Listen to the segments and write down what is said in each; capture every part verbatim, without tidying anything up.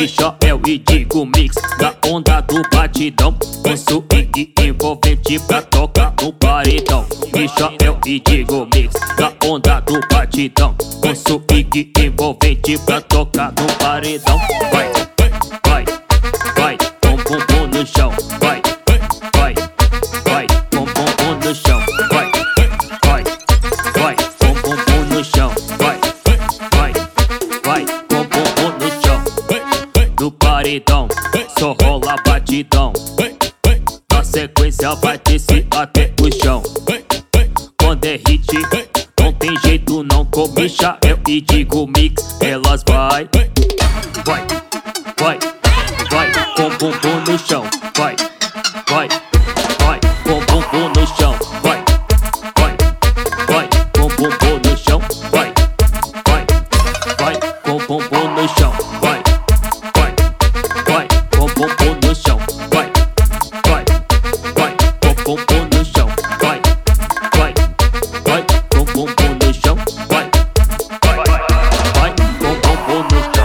Michael e Digo Mix, na onda do batidão, com swing envolvente pra tocar no paredão. Michael e Digo Mix, na onda do batidão, com swing envolvente pra tocar no paredão. Vai, vai, vai, com bumbum no chão. Vai, vai, vai, com bumbum no chão. Vai, vai, vai, com bumbum no chão. Vai, vai, vai, com bumbum no chão. No paredão, só rola batidão. Na sequência vai descer até o chão. Quando é hit, não tem jeito não. Com Michael e Digo Mix, elas vai, vai, vai, vai, com bumbum no chão. Vai, vai, vai, com bumbum no chão. Vai, vai, vai, com bumbum no chão. Vai, vai, vai, com bumbum no chão. Vai, vai, vai, com bumbum no chão. Vai, vai, vai, com bumbum no chão. Vai, vai, vai, com bumbum no chão. Vai, vai, vai, com bumbum no chão.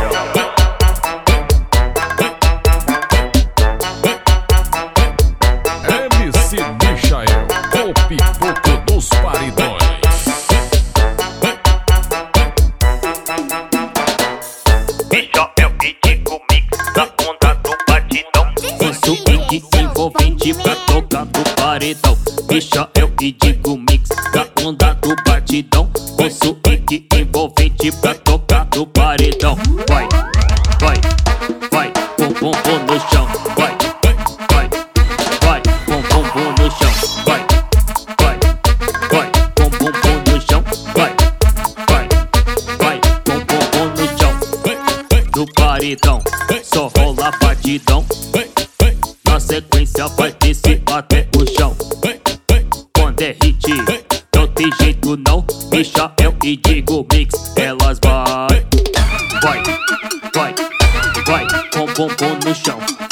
M C Michael, o pipoco dos paredões. Michael e Digo Mix, na onda do batidão, com swing envolvente pra tocar no paredão. Michael e Digo Mix, na onda do batidão, com swing envolvente pra tocar no paredão. Vai, vai, vai, com bumbum no chão. Vai, vai, vai, com bumbum no chão. Vai, vai, vai, com bumbum no chão. Vai, vai, vai, com bumbum no chão. No paredão, só rola batidão. Na sequência vai descer até o chão. Quando é hit, não tem jeito não. Michael e Digo Mix, elas vai, vai, vai, vai, com bumbum no chão.